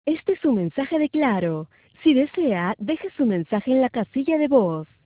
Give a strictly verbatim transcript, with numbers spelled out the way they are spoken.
Este es su mensaje de Claro. Si desea, deje su mensaje en la casilla de voz.